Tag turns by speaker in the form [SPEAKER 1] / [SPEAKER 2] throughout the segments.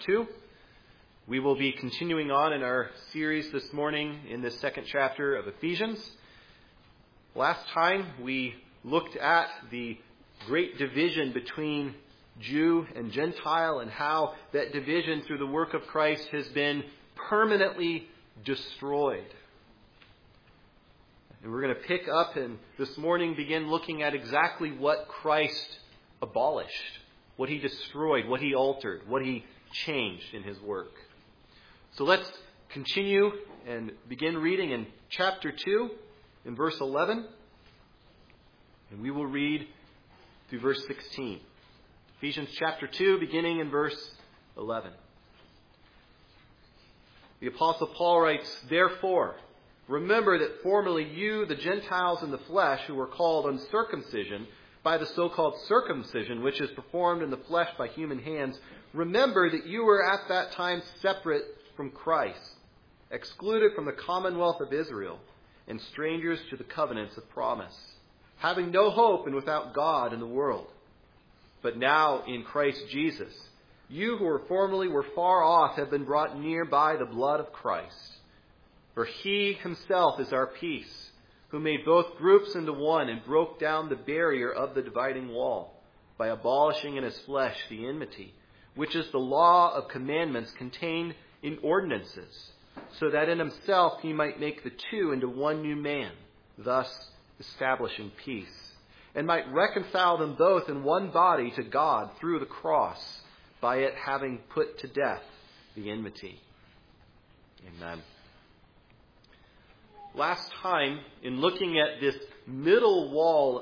[SPEAKER 1] 2. We will be continuing on in our series this morning in this second chapter of Ephesians. Last time we looked at the great division between Jew and Gentile and how that division through the work of Christ has been permanently destroyed. And we're going to pick up and this morning begin looking at exactly what Christ abolished, what he destroyed, what he altered, what he changed in his work. So let's continue and begin reading in chapter 2 in verse 11. And we will read through verse 16. Ephesians chapter 2 beginning in verse 11. The Apostle Paul writes, "Therefore, remember that formerly you, the Gentiles in the flesh, who were called uncircumcision by the so-called circumcision, which is performed in the flesh by human hands, remember that you were at that time separate from Christ, excluded from the commonwealth of Israel, and strangers to the covenants of promise, having no hope and without God in the world. But now in Christ Jesus, you who were formerly far off have been brought near by the blood of Christ. For he himself is our peace, who made both groups into one and broke down the barrier of the dividing wall by abolishing in his flesh the enmity, which is the law of commandments contained in ordinances, so that in himself he might make the two into one new man, thus establishing peace, and might reconcile them both in one body to God through the cross, by it having put to death the enmity." Amen. Last time, in looking at this middle wall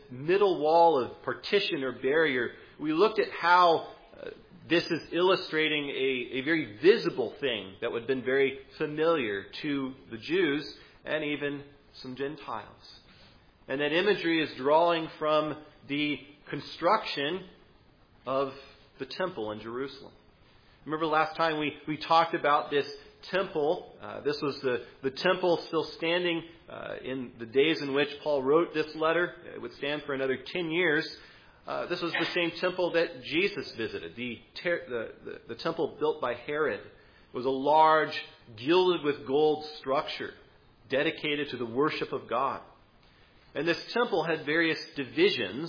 [SPEAKER 1] of partition or barrier, we looked at how this is illustrating a very visible thing that would have been very familiar to the Jews and even some Gentiles. And that imagery is drawing from the construction of the temple in Jerusalem. Remember last time we talked about this temple. This was the temple still standing in the days in which Paul wrote this letter. It would stand for another 10 years. This was the same temple that Jesus visited. The temple built by Herod was a large, gilded with gold structure dedicated to the worship of God. And this temple had various divisions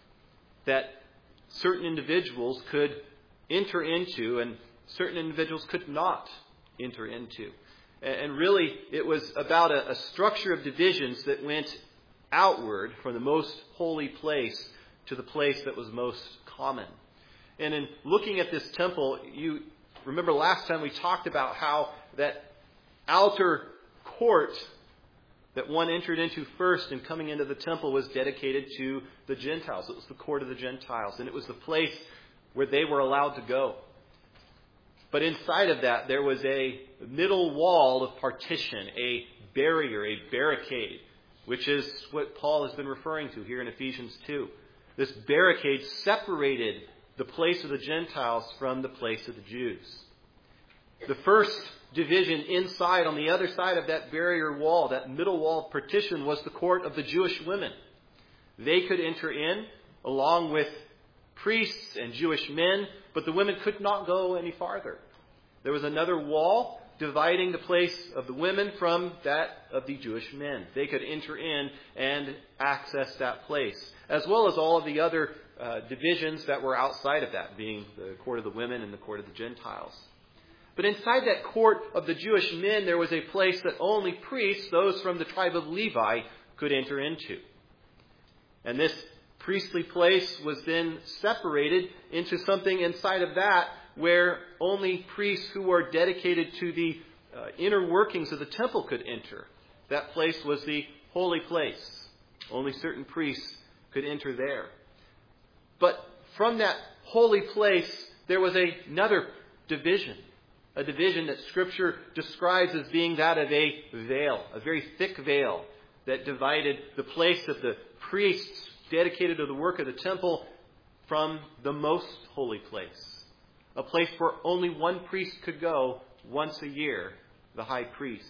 [SPEAKER 1] that certain individuals could enter into and certain individuals could not enter into. And really, it was about a structure of divisions that went outward from the most holy place to the place that was most common. And in looking at this temple, you remember last time we talked about how that outer court that one entered into first in coming into the temple was dedicated to the Gentiles. It was the court of the Gentiles, and it was the place where they were allowed to go. But inside of that, there was a middle wall of partition, a barrier, a barricade, which is what Paul has been referring to here in Ephesians 2. This barricade separated the place of the Gentiles from the place of the Jews. The first division inside, on the other side of that barrier wall, that middle wall of partition, was the court of the Jewish women. They could enter in along with priests and Jewish men, but the women could not go any farther. There was another wall dividing the place of the women from that of the Jewish men. They could enter in and access that place, as well as all of the other divisions that were outside of that, being the court of the women and the court of the Gentiles. But inside that court of the Jewish men, there was a place that only priests, those from the tribe of Levi, could enter into. And this priestly place was then separated into something inside of that where only priests who were dedicated to the inner workings of the temple could enter. That place was the holy place. Only certain priests could enter there. But from that holy place, there was another division. A division that Scripture describes as being that of a veil, a very thick veil that divided the place of the priests dedicated to the work of the temple from the most holy place. A place where only one priest could go once a year, the high priest.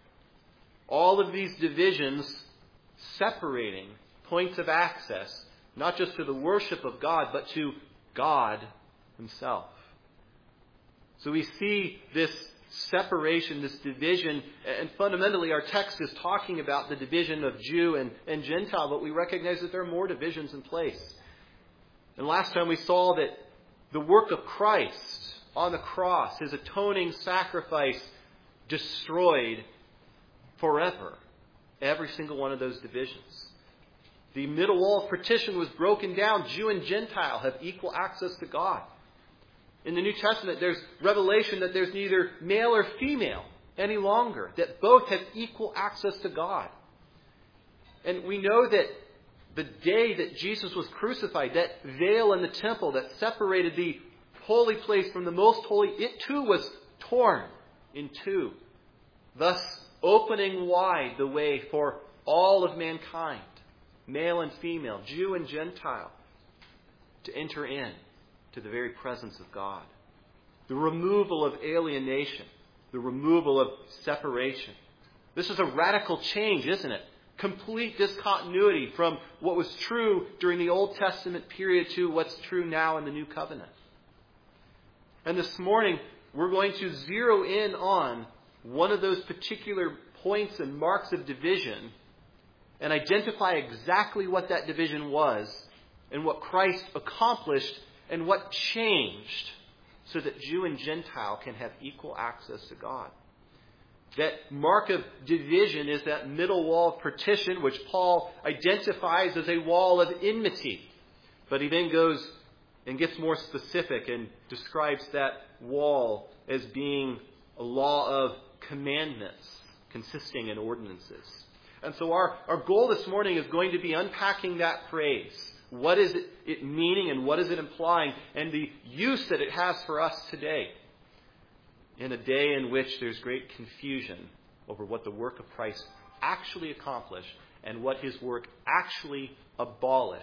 [SPEAKER 1] All of these divisions separating points of access, not just to the worship of God, but to God himself. So we see this separation, this division, and fundamentally our text is talking about the division of Jew and Gentile, but we recognize that there are more divisions in place. And last time we saw that the work of Christ on the cross, his atoning sacrifice, destroyed forever every single one of those divisions. The middle wall of partition was broken down. Jew and Gentile have equal access to God. In the New Testament, there's revelation that there's neither male or female any longer, that both have equal access to God. And we know that the day that Jesus was crucified, that veil in the temple that separated the holy place from the most holy, it too was torn in two, thus opening wide the way for all of mankind, male and female, Jew and Gentile, to enter in to the very presence of God. The removal of alienation, the removal of separation. This is a radical change, isn't it? Complete discontinuity from what was true during the Old Testament period to what's true now in the New Covenant. And this morning, we're going to zero in on one of those particular points and marks of division and identify exactly what that division was and what Christ accomplished and what changed so that Jew and Gentile can have equal access to God. That mark of division is that middle wall of partition, which Paul identifies as a wall of enmity. But he then goes and gets more specific and describes that wall as being a law of commandments consisting in ordinances. And so our goal this morning is going to be unpacking that phrase. What is it meaning and what is it implying, and the use that it has for us today in a day in which there's great confusion over what the work of Christ actually accomplished and what his work actually abolished.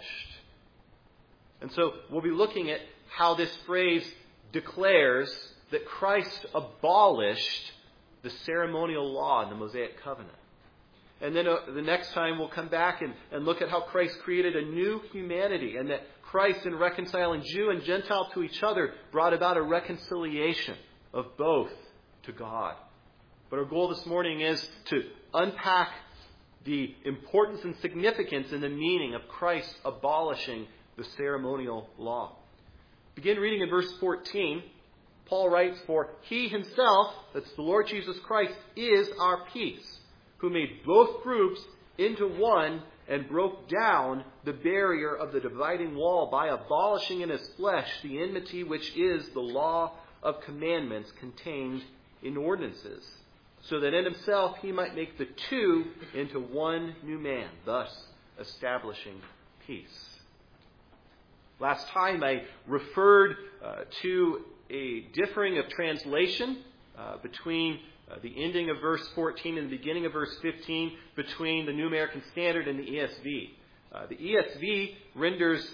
[SPEAKER 1] And so we'll be looking at how this phrase declares that Christ abolished the ceremonial law in the Mosaic covenant. And then the next time we'll come back and look at how Christ created a new humanity, and that Christ, in reconciling Jew and Gentile to each other, brought about a reconciliation of both to God. But our goal this morning is to unpack the importance and significance and the meaning of Christ abolishing the ceremonial law. Begin reading in verse 14. Paul writes, "For he himself," that's the Lord Jesus Christ, "is our peace, who made both groups into one and broke down the barrier of the dividing wall by abolishing in his flesh the enmity which is the law of commandments contained in ordinances, so that in himself he might make the two into one new man, thus establishing peace." Last time I referred to a differing of translation between the ending of verse 14 and the beginning of verse 15 between the New American Standard and the ESV. The ESV renders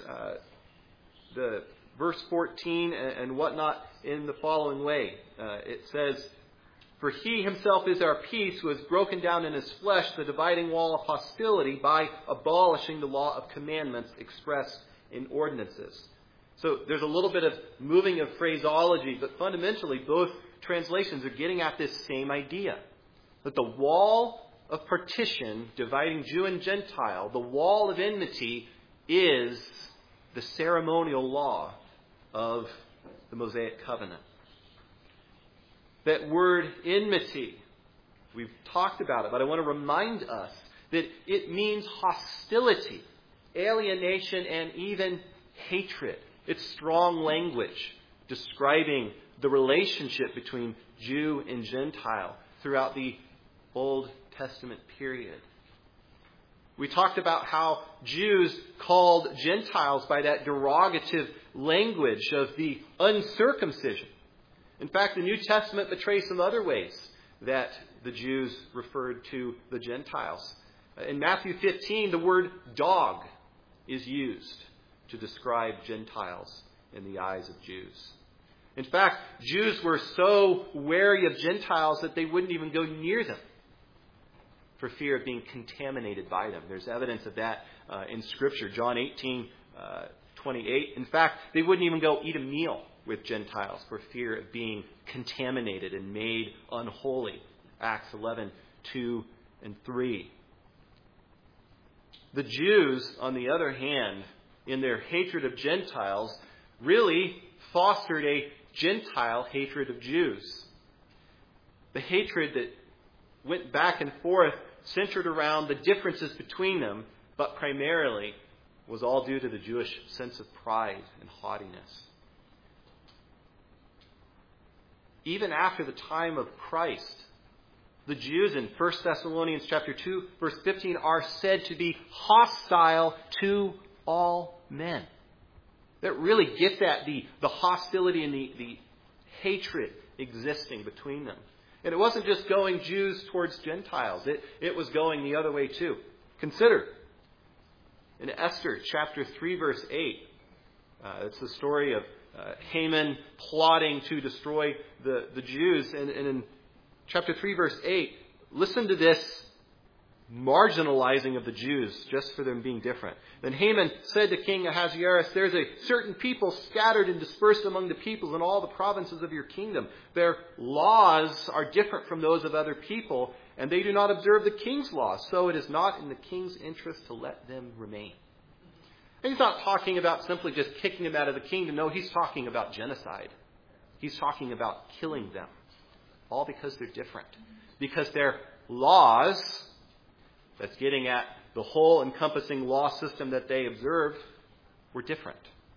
[SPEAKER 1] the verse 14 and whatnot in the following way. It says, "For he himself is our peace, who has broken down in his flesh the dividing wall of hostility by abolishing the law of commandments expressed in ordinances." So there's a little bit of moving of phraseology, but fundamentally both translations are getting at this same idea. That the wall of partition dividing Jew and Gentile, the wall of enmity, is the ceremonial law of the Mosaic covenant. That word enmity, we've talked about it, but I want to remind us that it means hostility, alienation, and even hatred. It's strong language describing the relationship between Jew and Gentile throughout the Old Testament period. We talked about how Jews called Gentiles by that derogative language of the uncircumcision. In fact, the New Testament betrays some other ways that the Jews referred to the Gentiles. In Matthew 15, the word dog is used to describe Gentiles in the eyes of Jews. In fact, Jews were so wary of Gentiles that they wouldn't even go near them for fear of being contaminated by them. There's evidence of that in Scripture. John 18:28. In fact, they wouldn't even go eat a meal with Gentiles for fear of being contaminated and made unholy. Acts 11:2 and 3. The Jews, on the other hand, in their hatred of Gentiles, really fostered a Gentile hatred of Jews. The hatred that went back and forth centered around the differences between them, but primarily was all due to the Jewish sense of pride and haughtiness. Even after the time of Christ, the Jews in 1 Thessalonians chapter 2, verse 15, are said to be hostile to all men. That really gets at the hostility and the hatred existing between them. And it wasn't just going Jews towards Gentiles. It was going the other way too. Consider, in Esther chapter 3, verse 8, it's the story of Haman plotting to destroy the Jews. And in chapter 3, verse 8, listen to this marginalizing of the Jews just for them being different. Then Haman said to King Ahasuerus, "There's a certain people scattered and dispersed among the peoples in all the provinces of your kingdom. Their laws are different from those of other people, and they do not observe the king's laws. So it is not in the king's interest to let them remain." And he's not talking about simply just kicking them out of the kingdom. No, he's talking about genocide. He's talking about killing them. All because they're different. Because their laws, that's getting at the whole encompassing law system that they observed, were different.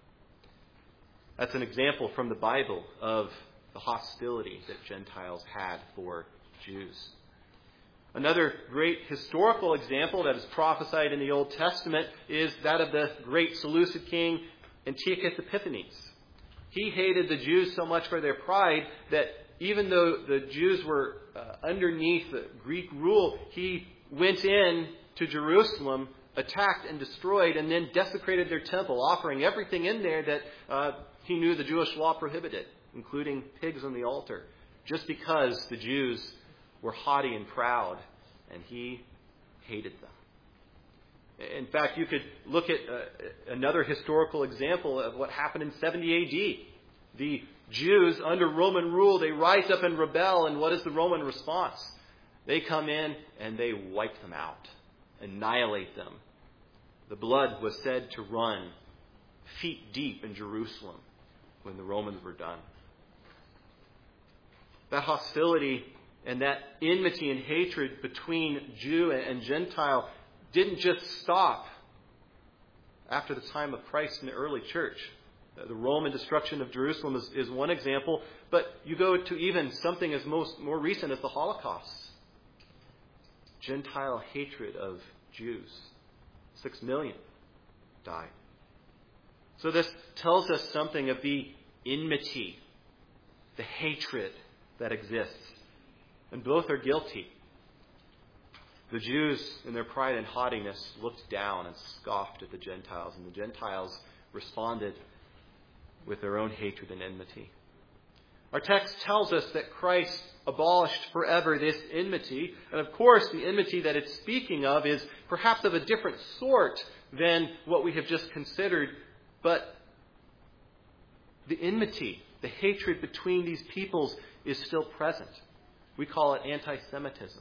[SPEAKER 1] That's an example from the Bible of the hostility that Gentiles had for Jews. Another great historical example that is prophesied in the Old Testament is that of the great Seleucid king Antiochus Epiphanes. He hated the Jews so much for their pride that even though the Jews were underneath Greek rule, he went in to Jerusalem, attacked and destroyed, and then desecrated their temple, offering everything in there that he knew the Jewish law prohibited, including pigs on the altar, just because the Jews were haughty and proud, and he hated them. In fact, you could look at another historical example of what happened in 70 A.D. The Jews, under Roman rule, they rise up and rebel, and what is the Roman response? They come in and they wipe them out, annihilate them. The blood was said to run feet deep in Jerusalem when the Romans were done. That hostility and that enmity and hatred between Jew and Gentile didn't just stop after the time of Christ in the early church. The Roman destruction of Jerusalem is one example, but you go to even something as more recent as the Holocaust. Gentile hatred of Jews. 6 million died. So this tells us something of the enmity, the hatred that exists. And both are guilty. The Jews, in their pride and haughtiness, looked down and scoffed at the Gentiles, and the Gentiles responded with their own hatred and enmity. Our text tells us that Christ abolished forever this enmity. And of course, the enmity that it's speaking of is perhaps of a different sort than what we have just considered. But the enmity, the hatred between these peoples is still present. We call it anti-Semitism.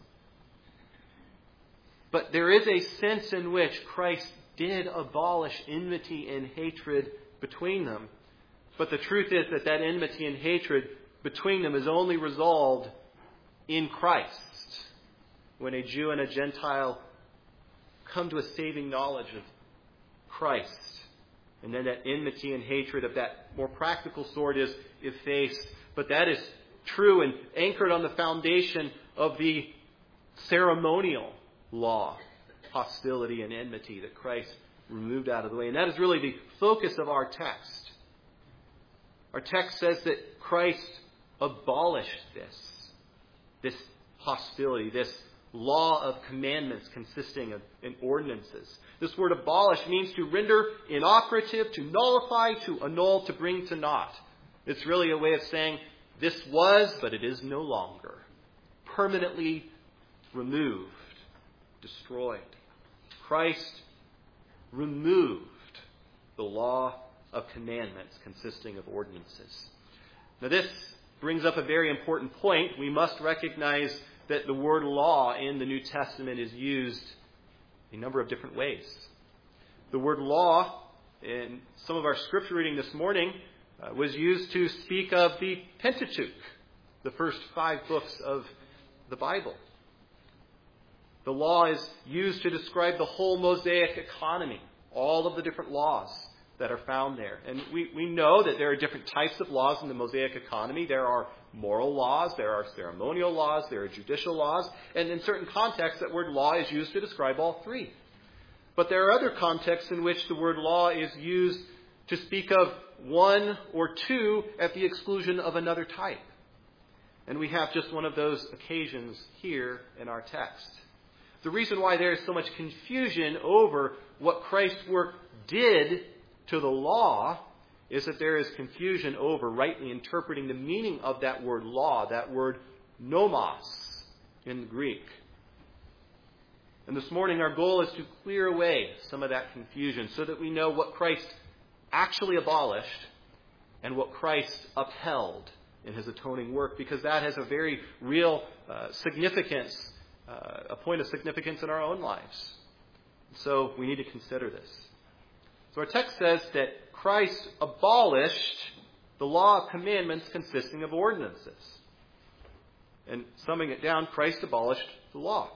[SPEAKER 1] But there is a sense in which Christ did abolish enmity and hatred between them. But the truth is that enmity and hatred between them is only resolved in Christ. When a Jew and a Gentile come to a saving knowledge of Christ. And then that enmity and hatred of that more practical sort is effaced. But that is true and anchored on the foundation of the ceremonial law, hostility and enmity that Christ removed out of the way. And that is really the focus of our text. Our text says that Christ abolished this hostility, this law of commandments consisting of ordinances. This word abolish means to render inoperative, to nullify, to annul, to bring to naught. It's really a way of saying this was, but it is no longer. Permanently removed, destroyed. Christ removed the law of commandments consisting of ordinances. Now this brings up a very important point. We must recognize that the word law in the New Testament is used a number of different ways. The word law in some of our scripture reading this morning was used to speak of the Pentateuch, the first 5 books of the Bible. The law is used to describe the whole Mosaic economy, all of the different laws that are found there. And we know that there are different types of laws in the Mosaic economy. There are moral laws, there are ceremonial laws, there are judicial laws, and in certain contexts that word law is used to describe all 3. But there are other contexts in which the word law is used to speak of 1 or 2 at the exclusion of another type. And we have just one of those occasions here in our text. The reason why there is so much confusion over what Christ's work did to the law is that there is confusion over rightly interpreting the meaning of that word law, that word nomos in the Greek. And this morning our goal is to clear away some of that confusion so that we know what Christ actually abolished and what Christ upheld in his atoning work, because that has a very real significance, a point of significance in our own lives. So we need to consider this. So our text says that Christ abolished the law of commandments consisting of ordinances. And summing it down, Christ abolished the law.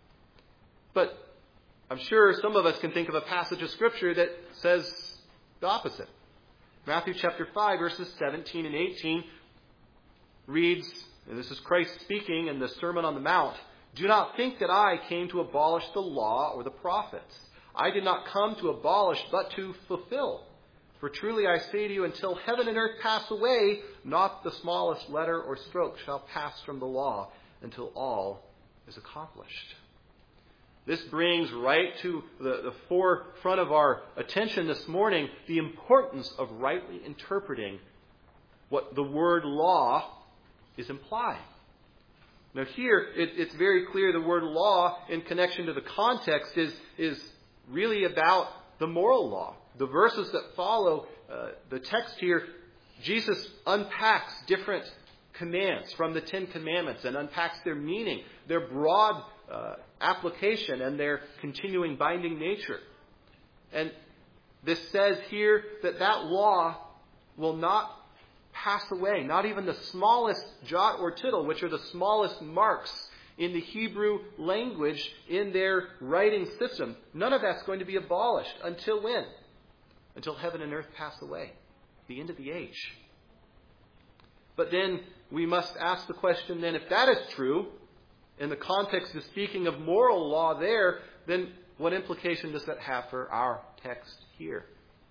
[SPEAKER 1] But I'm sure some of us can think of a passage of Scripture that says the opposite. Matthew chapter 5, verses 17 and 18 reads, and this is Christ speaking in the Sermon on the Mount, "Do not think that I came to abolish the law or the prophets. I did not come to abolish, but to fulfill. For truly I say to you, until heaven and earth pass away, not the smallest letter or stroke shall pass from the law until all is accomplished." This brings right to the forefront of our attention this morning the importance of rightly interpreting what the word law is implying. Now here, it's very clear the word law in connection to the context is really about the moral law. The verses that follow the text here, Jesus unpacks different commands from the 10 Commandments and unpacks their meaning, their broad application, and their continuing binding nature. And this says here that law will not pass away, not even the smallest jot or tittle, which are the smallest marks in the Hebrew language in their writing system. None of that's going to be abolished until when? Until heaven and earth pass away, the end of the age. But then we must ask the question then, if that is true, in the context of speaking of moral law there, then what implication does that have for our text here?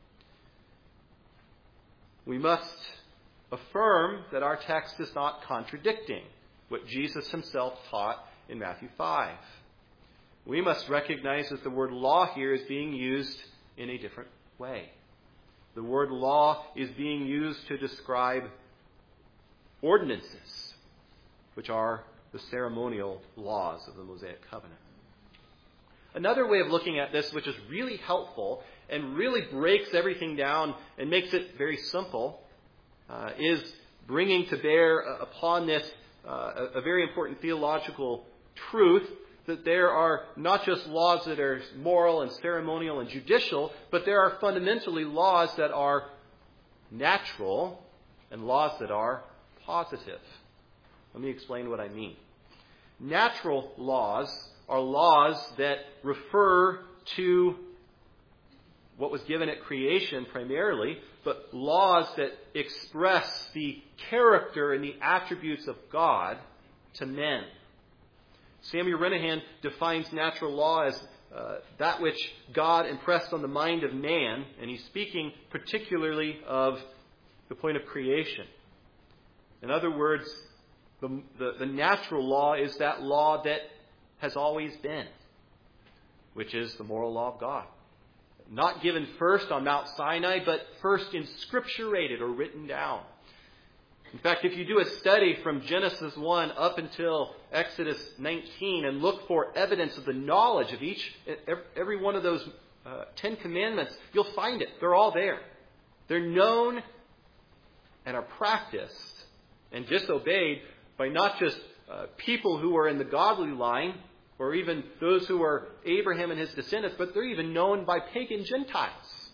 [SPEAKER 1] We must affirm that our text is not contradicting what Jesus himself taught in Matthew 5. We must recognize that the word law here is being used in a different way. The word law is being used to describe ordinances, which are the ceremonial laws of the Mosaic covenant. Another way of looking at this, which is really helpful and really breaks everything down and makes it very simple, is bringing to bear upon this a very important theological truth, that there are not just laws that are moral and ceremonial and judicial, but there are fundamentally laws that are natural and laws that are positive. Let me explain what I mean. Natural laws are laws that refer to what was given at creation primarily, but laws that express the character and the attributes of God to men. Samuel Renihan defines natural law as that which God impressed on the mind of man, and he's speaking particularly of the point of creation. In other words, the natural law is that law that has always been, which is the moral law of God. Not given first on Mount Sinai, but first inscripturated or written down. In fact, if you do a study from Genesis 1 up until Exodus 19 and look for evidence of the knowledge of every one of those 10 commandments, you'll find it. They're all there. They're known and are practiced and disobeyed by not just people who are in the godly line, or even those who are Abraham and his descendants, but they're even known by pagan Gentiles.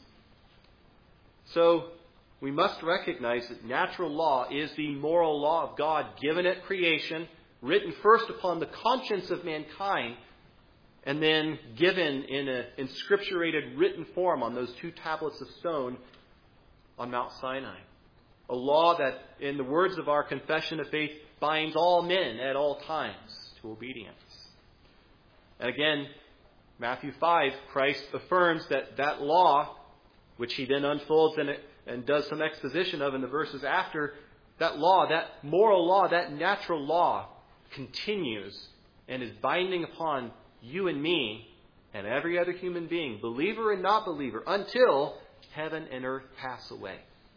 [SPEAKER 1] So we must recognize that natural law is the moral law of God given at creation, written first upon the conscience of mankind, and then given in an inscripturated written form on those 2 tablets of stone on Mount Sinai. A law that, in the words of our confession of faith, binds all men at all times to obedience. And again, Matthew 5, Christ affirms that law, which he then unfolds and does some exposition of in the verses after, that law, that moral law, that natural law continues and is binding upon you and me and every other human being, believer and not believer, until heaven and earth pass away.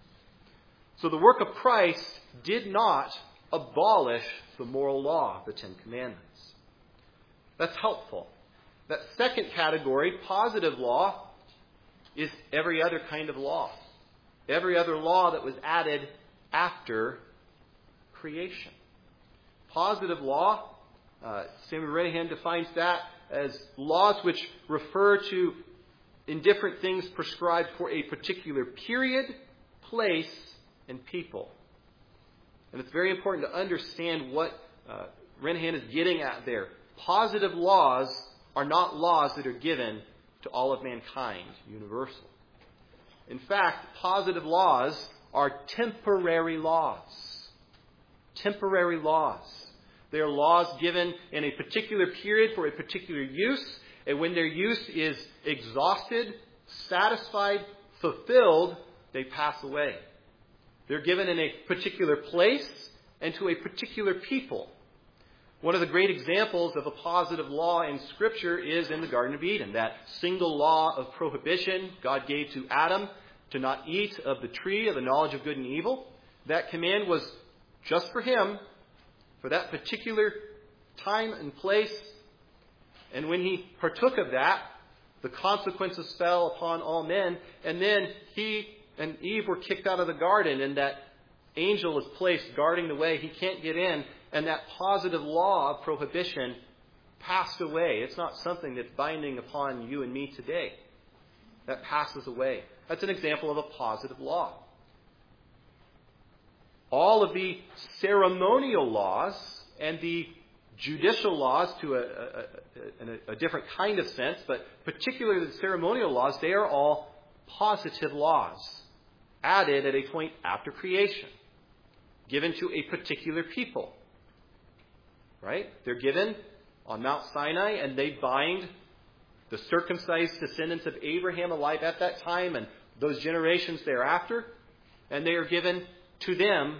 [SPEAKER 1] So the work of Christ did not abolish the moral law, the 10 Commandments. That's helpful. That second category, positive law, is every other kind of law. Every other law that was added after creation. Positive law, Samuel Renihan defines that as laws which refer to indifferent things prescribed for a particular period, place, and people. And it's very important to understand what Renihan is getting at there. Positive laws are not laws that are given to all of mankind, universal. In fact, positive laws are temporary laws. Temporary laws. They are laws given in a particular period for a particular use, and when their use is exhausted, satisfied, fulfilled, they pass away. They're given in a particular place and to a particular people. One of the great examples of a positive law in Scripture is in the Garden of Eden. That single law of prohibition God gave to Adam to not eat of the tree of the knowledge of good and evil. That command was just for him, for that particular time and place. And when he partook of that, the consequences fell upon all men. And then he and Eve were kicked out of the garden, and that angel is placed guarding the way. He can't get in. And that positive law of prohibition passed away. It's not something that's binding upon you and me today. That passes away. That's an example of a positive law. All of the ceremonial laws and the judicial laws, to a different kind of sense, but particularly the ceremonial laws, they are all positive laws, added at a point after creation, given to a particular people. Right? They're given on Mount Sinai, and they bind the circumcised descendants of Abraham alive at that time and those generations thereafter. And they are given to them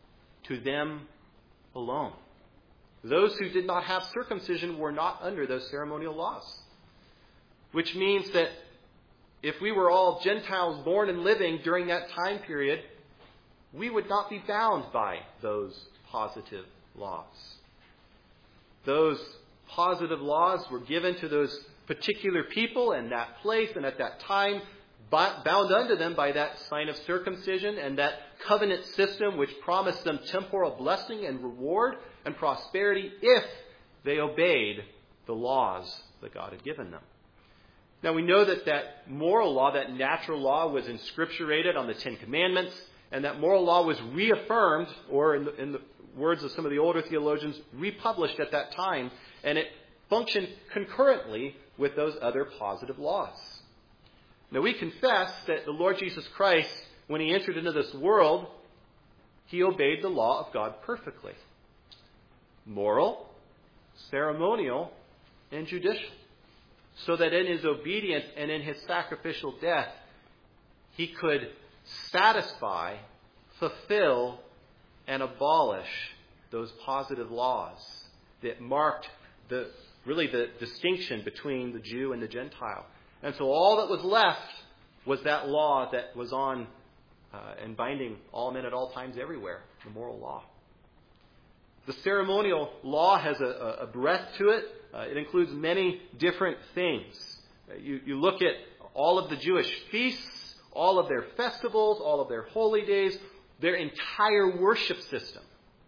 [SPEAKER 1] alone. Those who did not have circumcision were not under those ceremonial laws. Which means that if we were all Gentiles born and living during that time period, we would not be bound by those positive laws. Those positive laws were given to those particular people in that place and at that time, bound unto them by that sign of circumcision and that covenant system which promised them temporal blessing and reward and prosperity if they obeyed the laws that God had given them. Now we know that moral law, that natural law, was inscripturated on the 10 Commandments, and that moral law was reaffirmed, or in the words of some of the older theologians, republished at that time, and it functioned concurrently with those other positive laws. Now we confess that the Lord Jesus Christ, when he entered into this world, he obeyed the law of God perfectly. Moral, ceremonial, and judicial. So that in his obedience and in his sacrificial death, he could satisfy, fulfill, and abolish those positive laws that marked the distinction between the Jew and the Gentile. And so all that was left was that law that was on and binding all men at all times everywhere, the moral law. The ceremonial law has a breadth to it. It includes many different things. You look at all of the Jewish feasts, all of their festivals, all of their holy days, their entire worship system.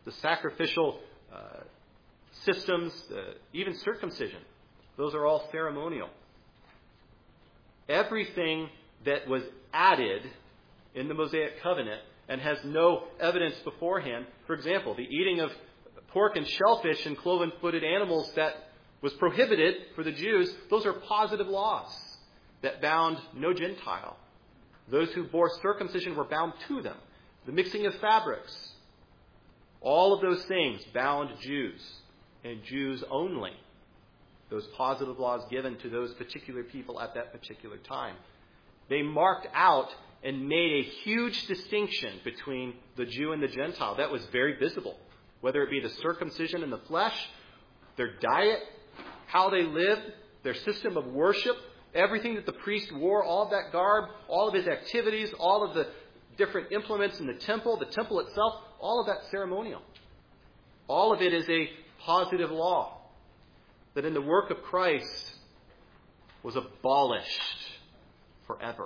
[SPEAKER 1] the sacrificial systems, even circumcision. Those are all ceremonial. Everything that was added in the Mosaic covenant and has no evidence beforehand, for example, the eating of pork and shellfish and cloven-footed animals that was prohibited for the Jews, those are positive laws that bound no Gentile. Those who bore circumcision were bound to them. The mixing of fabrics, all of those things bound Jews, and Jews only. Those positive laws given to those particular people at that particular time. They marked out and made a huge distinction between the Jew and the Gentile. That was very visible. Whether it be the circumcision in the flesh, their diet, how they lived, their system of worship, everything that the priest wore, all of that garb, all of his activities, all of the different implements in the temple itself, all of that ceremonial. All of it is a positive law that in the work of Christ was abolished forever.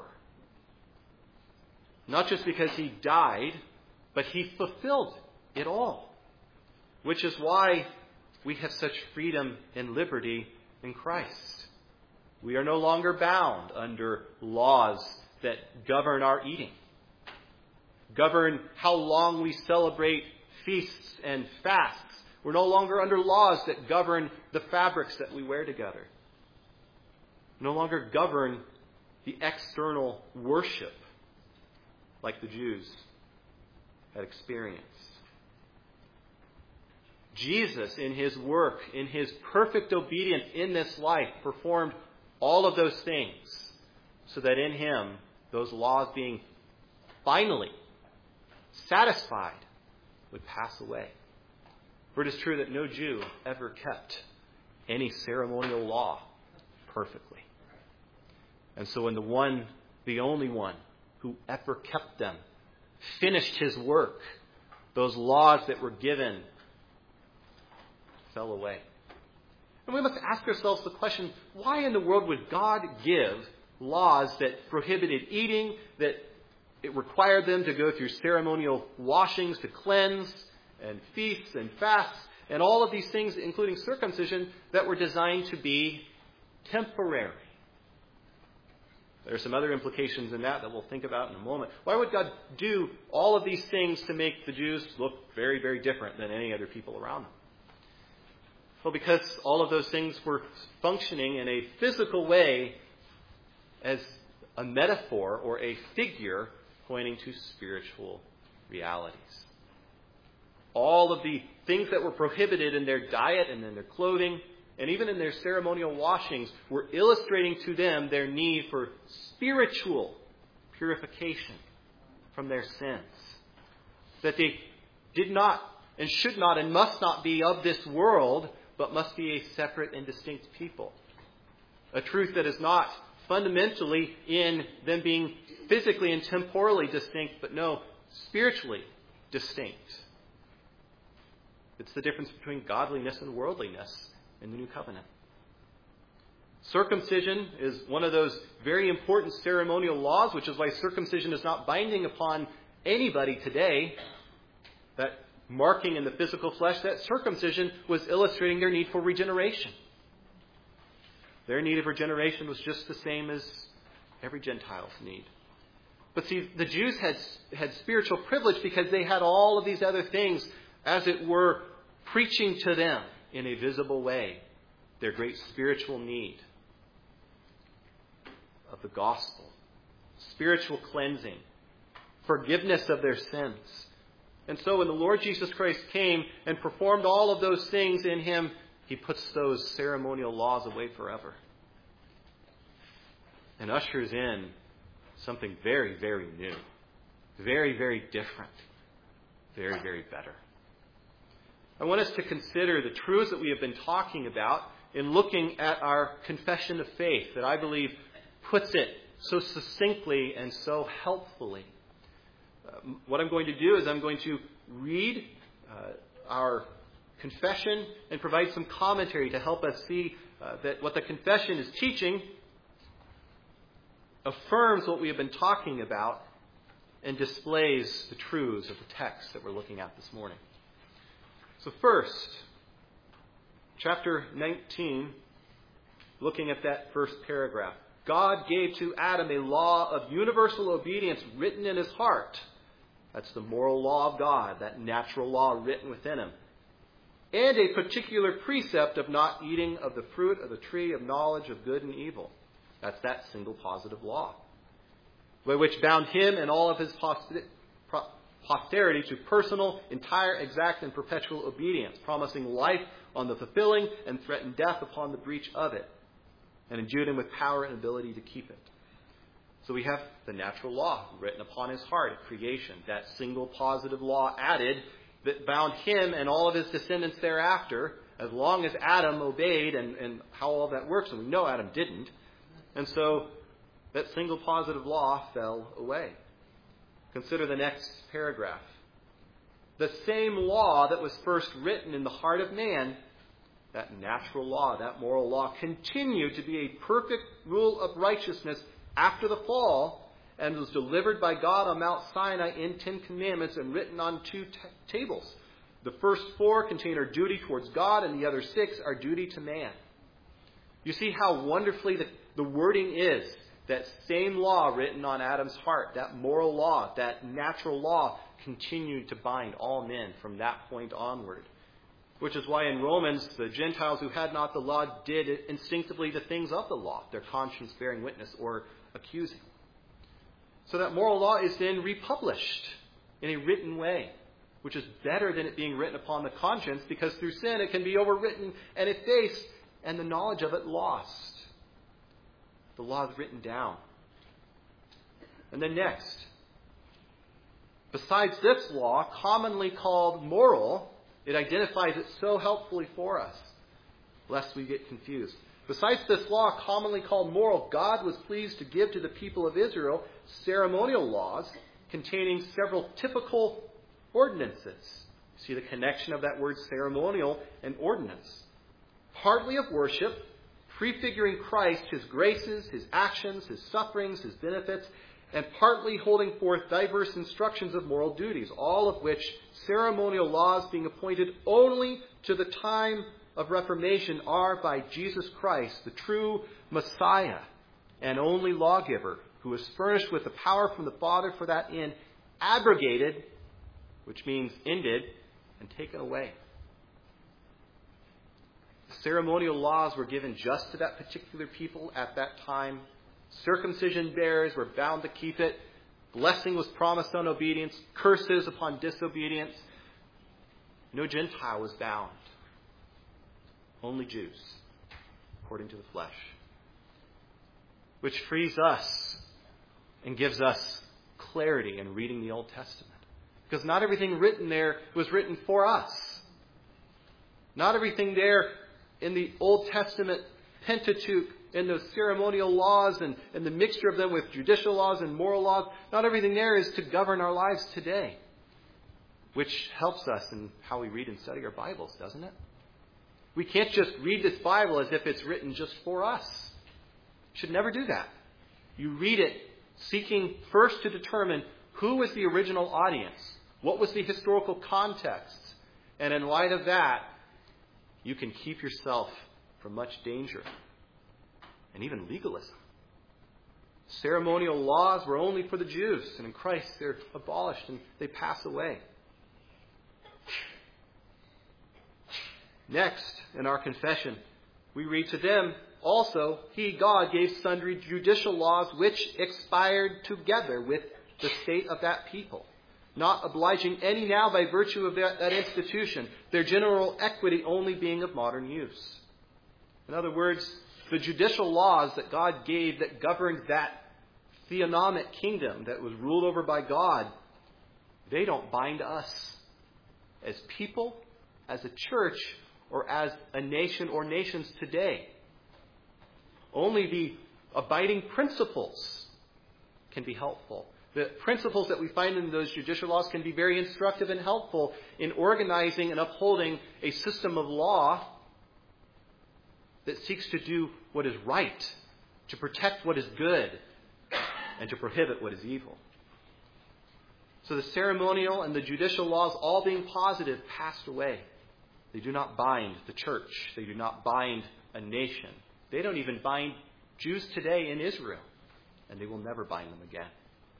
[SPEAKER 1] Not just because he died, but he fulfilled it all. Which is why we have such freedom and liberty in Christ. We are no longer bound under laws that govern our eating, govern how long we celebrate feasts and fasts. We're no longer under laws that govern the fabrics that we wear together. No longer govern the external worship like the Jews had experienced. Jesus, in his work, in his perfect obedience in this life, performed all of those things so that in him, those laws being finally satisfied would pass away. For it is true that no Jew ever kept any ceremonial law perfectly. And so when the only one who ever kept them, finished his work, those laws that were given fell away. And we must ask ourselves the question, why in the world would God give laws that prohibited eating, that it required them to go through ceremonial washings to cleanse, and feasts and fasts, and all of these things, including circumcision, that were designed to be temporary? There are some other implications in that we'll think about in a moment. Why would God do all of these things to make the Jews look very, very different than any other people around them? Well, because all of those things were functioning in a physical way as a metaphor or a figure pointing to spiritual realities. All of the things that were prohibited in their diet and in their clothing and even in their ceremonial washings were illustrating to them their need for spiritual purification from their sins. That they did not and should not and must not be of this world, but must be a separate and distinct people. A truth that is not fundamentally in them being physically and temporally distinct, but no, spiritually distinct. It's the difference between godliness and worldliness in the New Covenant. Circumcision is one of those very important ceremonial laws, which is why circumcision is not binding upon anybody today. That marking in the physical flesh, that circumcision was illustrating their need for regeneration. Their need of regeneration was just the same as every Gentile's need. But see, the Jews had spiritual privilege because they had all of these other things, as it were, preaching to them in a visible way their great spiritual need of the gospel, spiritual cleansing, forgiveness of their sins. And so when the Lord Jesus Christ came and performed all of those things in him, he puts those ceremonial laws away forever and ushers in something very, very new, very, very different, very, very better. I want us to consider the truths that we have been talking about in looking at our confession of faith that I believe puts it so succinctly and so helpfully. What I'm going to do is I'm going to read our confession and provide some commentary to help us see that what the confession is teaching affirms what we have been talking about and displays the truths of the text that we're looking at this morning. So first, chapter 19, looking at that first paragraph. God gave to Adam a law of universal obedience written in his heart. That's the moral law of God, that natural law written within him. And a particular precept of not eating of the fruit of the tree of knowledge of good and evil. That's that single positive law, by which bound him and all of his posterity to personal, entire, exact, and perpetual obedience, promising life on the fulfilling and threatened death upon the breach of it, and endued him with power and ability to keep it. So we have the natural law written upon his heart at creation, that single positive law added that bound him and all of his descendants thereafter, as long as Adam obeyed, and how all that works, and we know Adam didn't. And so that single positive law fell away. Consider the next paragraph. The same law that was first written in the heart of man, that natural law, that moral law, continued to be a perfect rule of righteousness after the fall, and was delivered by God on Mount Sinai in 10 commandments and written on 2 tables. The first 4 contain our duty towards God, and the other 6 our duty to man. You see how wonderfully the wording is. That same law written on Adam's heart, that moral law, that natural law, continued to bind all men from that point onward. Which is why in Romans, the Gentiles who had not the law did instinctively the things of the law, their conscience bearing witness or accusing. So that moral law is then republished in a written way, which is better than it being written upon the conscience, because through sin it can be overwritten and effaced, and the knowledge of it lost. The law is written down. And then next, besides this law, commonly called moral, it identifies it so helpfully for us, lest we get confused. Besides this law, commonly called moral, God was pleased to give to the people of Israel ceremonial laws containing several typical ordinances. See the connection of that word ceremonial and ordinance. Partly of worship, prefiguring Christ, his graces, his actions, his sufferings, his benefits, and partly holding forth diverse instructions of moral duties, all of which ceremonial laws being appointed only to the time of Reformation are by Jesus Christ, the true Messiah and only lawgiver, who is furnished with the power from the Father for that end, abrogated, which means ended, and taken away. The ceremonial laws were given just to that particular people at that time. Circumcision bearers were bound to keep it. Blessing was promised on obedience. Curses upon disobedience. No Gentile was bound. Only Jews, according to the flesh. Which frees us and gives us clarity in reading the Old Testament. Because not everything written there was written for us. Not everything there in the Old Testament Pentateuch, in those ceremonial laws and the mixture of them with judicial laws and moral laws, not everything there is to govern our lives today. Which helps us in how we read and study our Bibles, doesn't it? We can't just read this Bible as if it's written just for us. Should never do that. You read it seeking first to determine who was the original audience, what was the historical context, and in light of that, you can keep yourself from much danger and even legalism. Ceremonial laws were only for the Jews, and in Christ they're abolished and they pass away. Next, in our confession, we read to them also, He, God, gave sundry judicial laws which expired together with the state of that people, not obliging any now by virtue of that institution, their general equity only being of modern use. In other words, the judicial laws that God gave that governed that theonomic kingdom that was ruled over by God, they don't bind us as people, as a church, or as a nation or nations today. Only the abiding principles can be helpful. The principles that we find in those judicial laws can be very instructive and helpful in organizing and upholding a system of law that seeks to do what is right, to protect what is good, and to prohibit what is evil. So the ceremonial and the judicial laws, all being positive, passed away. They do not bind the church. They do not bind a nation. They don't even bind Jews today in Israel. And they will never bind them again.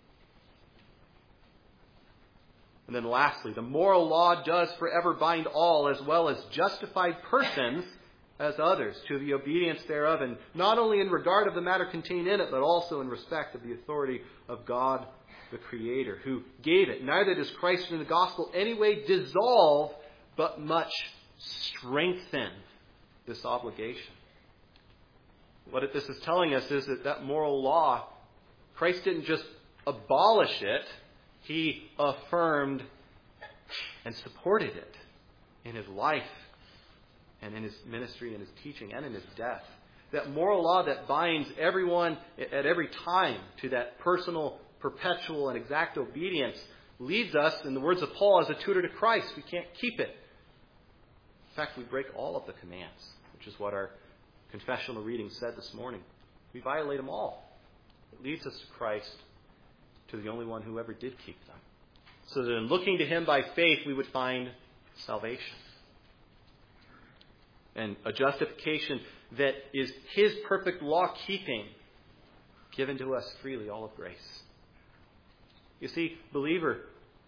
[SPEAKER 1] And then lastly, the moral law does forever bind all, as well as justified persons as others, to the obedience thereof, and not only in regard of the matter contained in it, but also in respect of the authority of God the Creator, who gave it. Neither does Christ in the gospel anyway dissolve, but much strengthen this obligation. What this is telling us is that moral law, Christ didn't just abolish it, He affirmed and supported it in His life and in His ministry and His teaching and in His death. That moral law that binds everyone at every time to that personal, perpetual, and exact obedience leads us, in the words of Paul, as a tutor to Christ. We can't keep it. In fact, we break all of the commands, which is what our confessional reading said this morning. We violate them all. It leads us to Christ, to the only one who ever did keep them. So that in looking to Him by faith, we would find salvation. And a justification that is His perfect law-keeping, given to us freely, all of grace. You see, believer,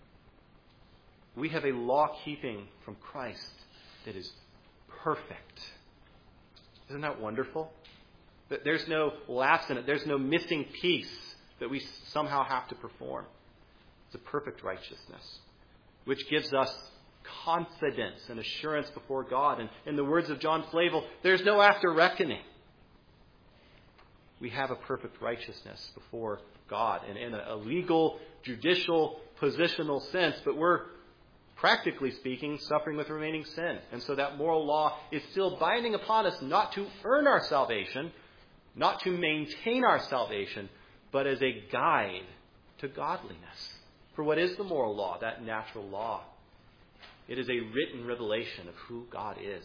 [SPEAKER 1] we have a law-keeping from Christ that is perfect. Isn't that wonderful? That there's no lapse in it. There's no missing piece that we somehow have to perform. It's a perfect righteousness, which gives us confidence and assurance before God. And in the words of John Flavel, there's no after reckoning. We have a perfect righteousness before God, and in a legal, judicial, positional sense, but we're, practically speaking, suffering with remaining sin. And so that moral law is still binding upon us not to earn our salvation, not to maintain our salvation, but as a guide to godliness. For what is the moral law, that natural law? It is a written revelation of who God is.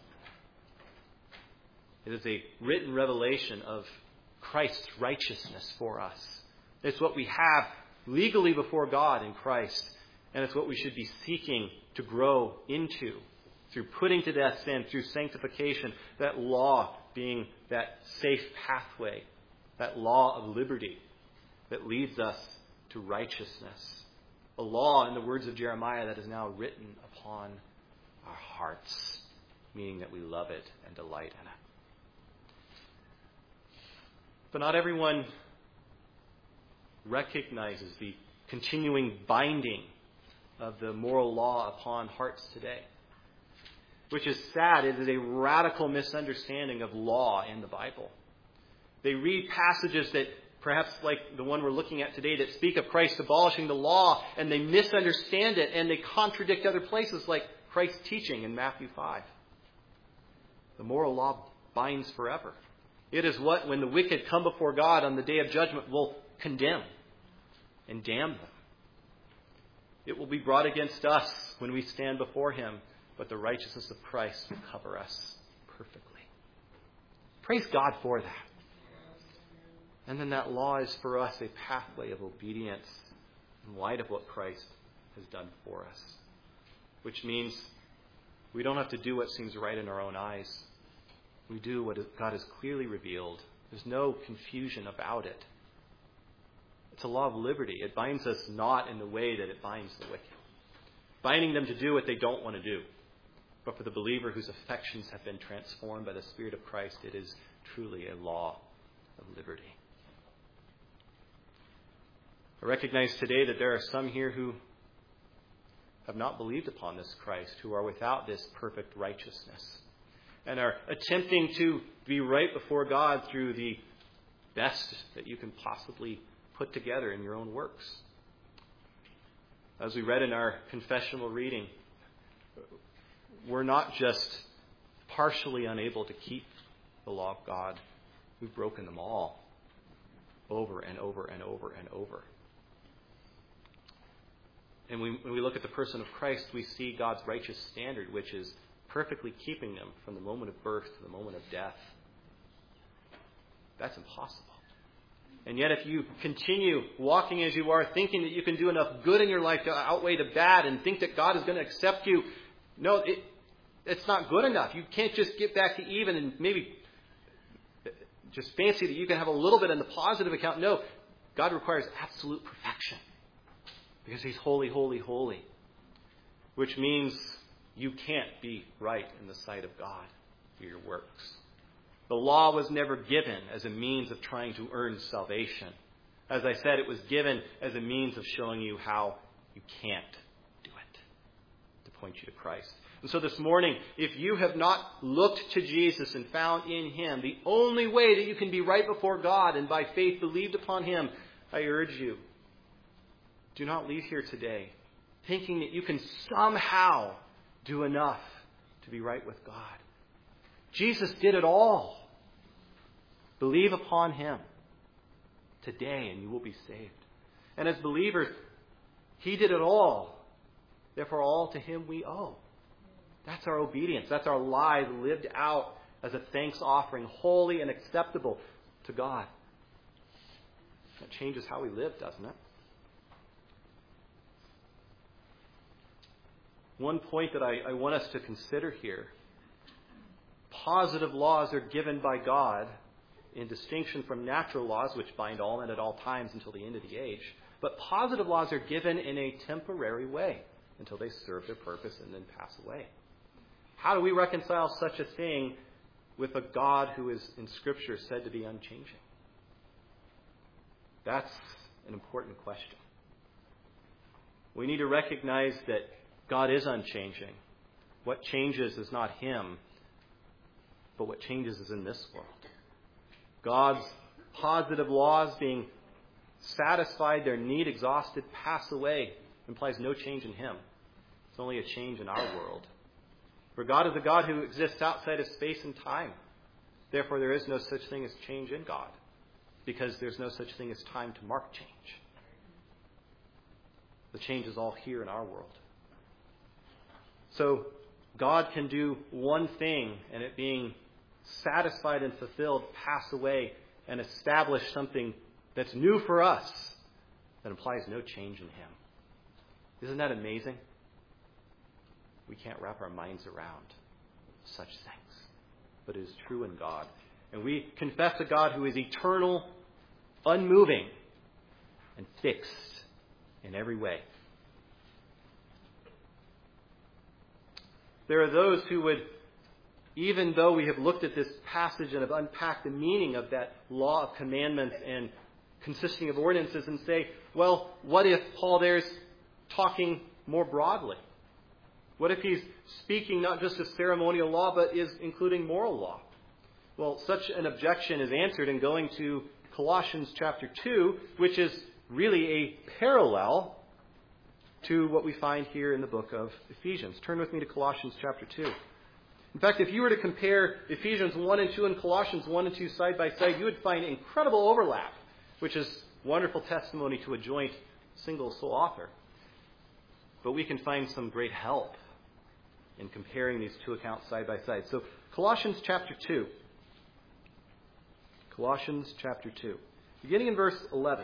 [SPEAKER 1] It is a written revelation of Christ's righteousness for us. It's what we have legally before God in Christ. And it's what we should be seeking to grow into through putting to death sin, through sanctification, that law being that safe pathway, that law of liberty that leads us to righteousness. A law, in the words of Jeremiah, that is now written upon our hearts, meaning that we love it and delight in it. But not everyone recognizes the continuing binding of the moral law upon hearts today, which is sad. It is a radical misunderstanding of law in the Bible. They read passages that, perhaps like the one we're looking at today, that speak of Christ abolishing the law, and they misunderstand it, and they contradict other places like Christ's teaching in Matthew 5. The moral law binds forever. It is what, when the wicked come before God on the day of judgment, will condemn and damn them. It will be brought against us when we stand before Him, but the righteousness of Christ will cover us perfectly. Praise God for that. And then that law is for us a pathway of obedience in light of what Christ has done for us. Which means we don't have to do what seems right in our own eyes. We do what God has clearly revealed. There's no confusion about it. It's a law of liberty. It binds us not in the way that it binds the wicked, binding them to do what they don't want to do. But for the believer whose affections have been transformed by the Spirit of Christ, it is truly a law of liberty. I recognize today that there are some here who have not believed upon this Christ, who are without this perfect righteousness, and are attempting to be right before God through the best that you can possibly put together in your own works. As we read in our confessional reading, we're not just partially unable to keep the law of God. We've broken them all over and over and over and over. And when we look at the person of Christ, we see God's righteous standard, which is perfectly keeping them from the moment of birth to the moment of death. That's impossible. And yet if you continue walking as you are, thinking that you can do enough good in your life to outweigh the bad and think that God is going to accept you, no, it's not good enough. You can't just get back to even and maybe just fancy that you can have a little bit in the positive account. No, God requires absolute perfection because He's holy, holy, holy, which means you can't be right in the sight of God through your works. The law was never given as a means of trying to earn salvation. As I said, it was given as a means of showing you how you can't do it, to point you to Christ. And so this morning, if you have not looked to Jesus and found in Him the only way that you can be right before God and by faith believed upon Him, I urge you, do not leave here today thinking that you can somehow do enough to be right with God. Jesus did it all. Believe upon Him today and you will be saved. And as believers, He did it all. Therefore, all to Him we owe. That's our obedience. That's our lives lived out as a thanks offering, holy and acceptable to God. That changes how we live, doesn't it? One point that I want us to consider here. Positive laws are given by God in distinction from natural laws, which bind all men at all times until the end of the age. But positive laws are given in a temporary way until they serve their purpose and then pass away. How do we reconcile such a thing with a God who is in Scripture said to be unchanging? That's an important question. We need to recognize that God is unchanging. What changes is not Him, but what changes is in this world. God's positive laws being satisfied, their need exhausted, pass away, implies no change in Him. It's only a change in our world. For God is a God who exists outside of space and time. Therefore, there is no such thing as change in God, because there's no such thing as time to mark change. The change is all here in our world. So, God can do one thing, and it being satisfied and fulfilled, pass away and establish something that's new for us that implies no change in Him. Isn't that amazing? We can't wrap our minds around such things. But it is true in God. And we confess a God who is eternal, unmoving, and fixed in every way. There are those who would, even though we have looked at this passage and have unpacked the meaning of that law of commandments and consisting of ordinances, and say, well, what if Paul there is talking more broadly? What if he's speaking not just of ceremonial law, but is including moral law? Well, such an objection is answered in going to Colossians chapter 2, which is really a parallel to what we find here in the book of Ephesians. Turn with me to Colossians chapter 2. In fact, if you were to compare Ephesians 1 and 2 and Colossians 1 and 2 side by side, you would find incredible overlap, which is wonderful testimony to a joint single sole author. But we can find some great help in comparing these two accounts side by side. So, Colossians chapter 2. Colossians chapter 2. Beginning in verse 11.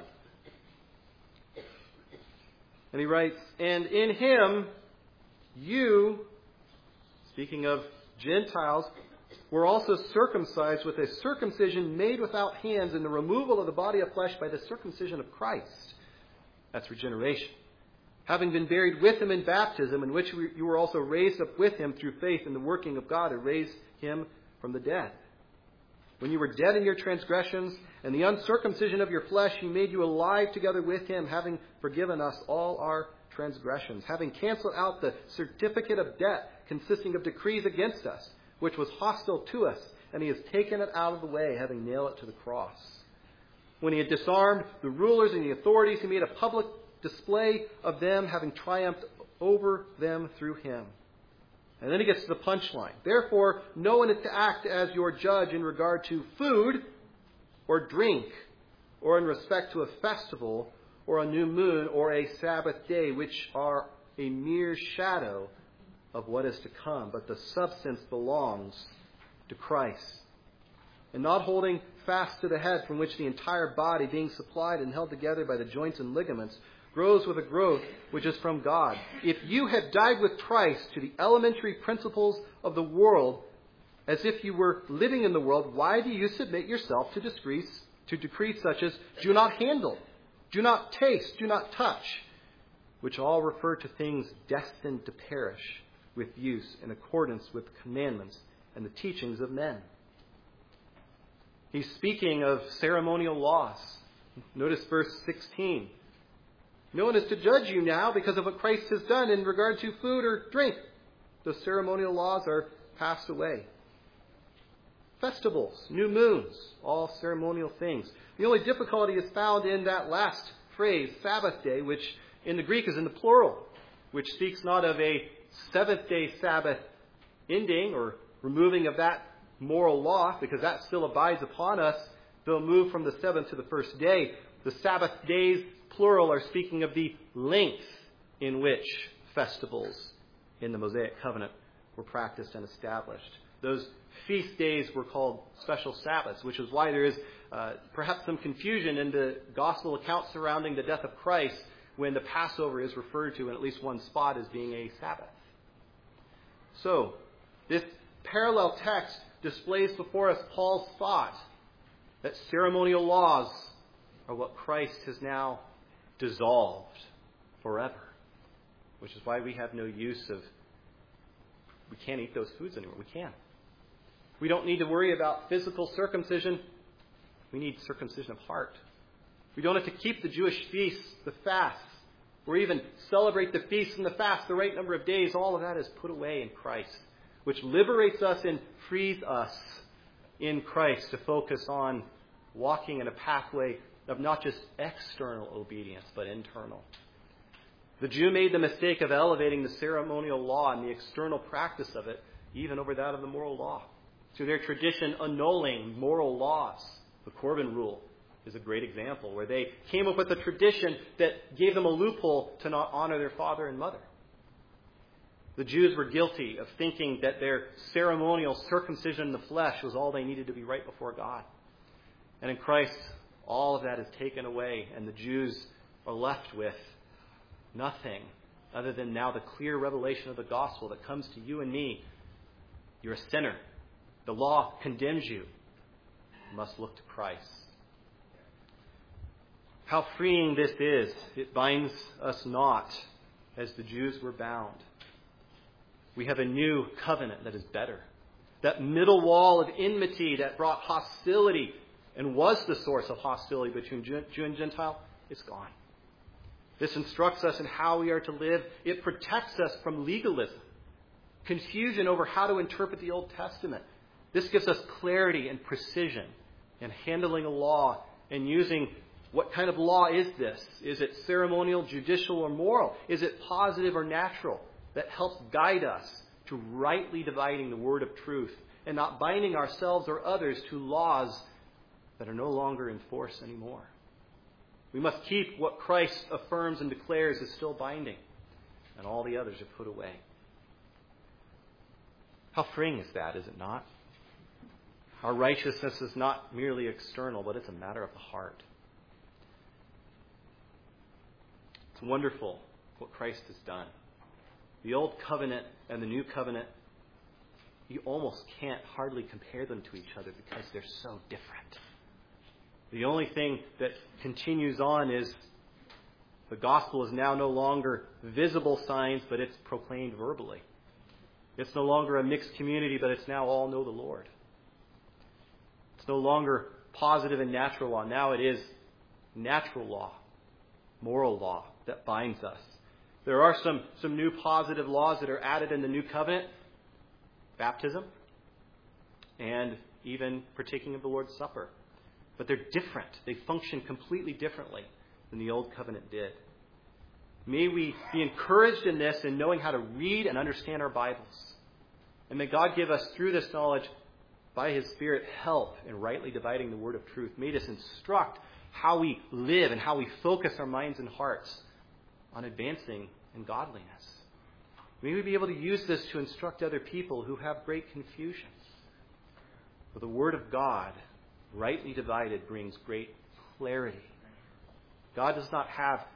[SPEAKER 1] And he writes, and in Him, you, speaking of Gentiles, were also circumcised with a circumcision made without hands in the removal of the body of flesh by the circumcision of Christ. That's regeneration. Having been buried with Him in baptism, in which you were also raised up with Him through faith in the working of God who raised Him from the dead. When you were dead in your transgressions and the uncircumcision of your flesh, He made you alive together with Him, having forgiven us all our transgressions, having canceled out the certificate of debt consisting of decrees against us, which was hostile to us, and He has taken it out of the way, having nailed it to the cross. When He had disarmed the rulers and the authorities, He made a public display of them, having triumphed over them through Him. And then he gets to the punchline. Therefore, no one is to act as your judge in regard to food or drink, or in respect to a festival or a new moon or a Sabbath day, which are a mere shadow of what is to come. But the substance belongs to Christ. And not holding fast to the head, from which the entire body, being supplied and held together by the joints and ligaments, grows with a growth which is from God. If you had died with Christ to the elementary principles of the world, as if you were living in the world, why do you submit yourself to decrees such as do not handle, do not taste, do not touch, which all refer to things destined to perish with use in accordance with commandments and the teachings of men? He's speaking of ceremonial laws. Notice verse 16. No one is to judge you now because of what Christ has done in regard to food or drink. Those ceremonial laws are passed away. Festivals, new moons, all ceremonial things. The only difficulty is found in that last phrase, Sabbath day, which in the Greek is in the plural, which speaks not of a seventh-day Sabbath ending or removing of that moral law, because that still abides upon us. They'll move from the seventh to the first day. The Sabbath days, plural, are speaking of the length in which festivals in the Mosaic covenant were practiced and established. Those feast days were called special Sabbaths, which is why there is perhaps some confusion in the gospel accounts surrounding the death of Christ when the Passover is referred to in at least one spot as being a Sabbath. So, this parallel text displays before us Paul's thought that ceremonial laws are what Christ has now dissolved forever, which is why we have no use of, we can't eat those foods anymore. We can't. We don't need to worry about physical circumcision. We need circumcision of heart. We don't have to keep the Jewish feasts, the fasts, or even celebrate the feasts and the fasts the right number of days. All of that is put away in Christ, which liberates us and frees us in Christ to focus on walking in a pathway of not just external obedience, but internal. The Jew made the mistake of elevating the ceremonial law and the external practice of it even over that of the moral law, to their tradition annulling moral laws. The Corban rule is a great example, where they came up with a tradition that gave them a loophole to not honor their father and mother. The Jews were guilty of thinking that their ceremonial circumcision in the flesh was all they needed to be right before God. And in Christ, all of that is taken away, and the Jews are left with nothing other than now the clear revelation of the gospel that comes to you and me. You're a sinner. The law condemns you. You must look to Christ. How freeing this is. It binds us not as the Jews were bound. We have a new covenant that is better. That middle wall of enmity that brought hostility and was the source of hostility between Jew and Gentile, it's gone. This instructs us in how we are to live. It protects us from legalism, confusion over how to interpret the Old Testament. This gives us clarity and precision in handling a law and using what kind of law is this? Is it ceremonial, judicial, or moral? Is it positive or natural? That helps guide us to rightly dividing the word of truth and not binding ourselves or others to laws that are no longer in force anymore. We must keep what Christ affirms and declares is still binding, and all the others are put away. How freeing is that, is it not? Our righteousness is not merely external, but it's a matter of the heart. It's wonderful what Christ has done. The Old Covenant and the New Covenant, you almost can't hardly compare them to each other because they're so different. The only thing that continues on is the gospel is now no longer visible signs, but it's proclaimed verbally. It's no longer a mixed community, but it's now all know the Lord. It's no longer positive and natural law. Now it is natural law, moral law that binds us. There are some new positive laws that are added in the New Covenant. Baptism and even partaking of the Lord's Supper. But they're different. They function completely differently than the Old Covenant did. May we be encouraged in this in knowing how to read and understand our Bibles. And may God give us, through this knowledge, by His Spirit, help in rightly dividing the word of truth. May this instruct how we live and how we focus our minds and hearts on advancing in godliness. May we be able to use this to instruct other people who have great confusion. For the Word of God, rightly divided, brings great clarity. God does not have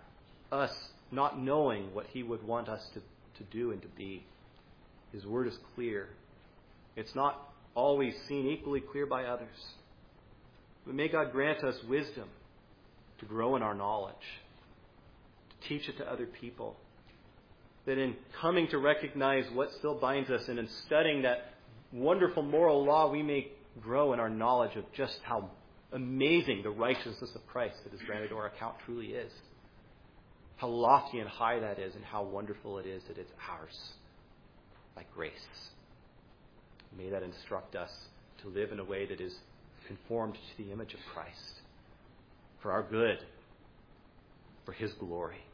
[SPEAKER 1] us not knowing what He would want us to do and to be. His Word is clear. It's not always seen equally clear by others. But may God grant us wisdom to grow in our knowledge, to teach it to other people, that in coming to recognize what still binds us and in studying that wonderful moral law, we may grow in our knowledge of just how amazing the righteousness of Christ that is granted to our account truly is. How lofty and high that is, and how wonderful it is that it's ours by grace. May that instruct us to live in a way that is conformed to the image of Christ, for our good, for His glory.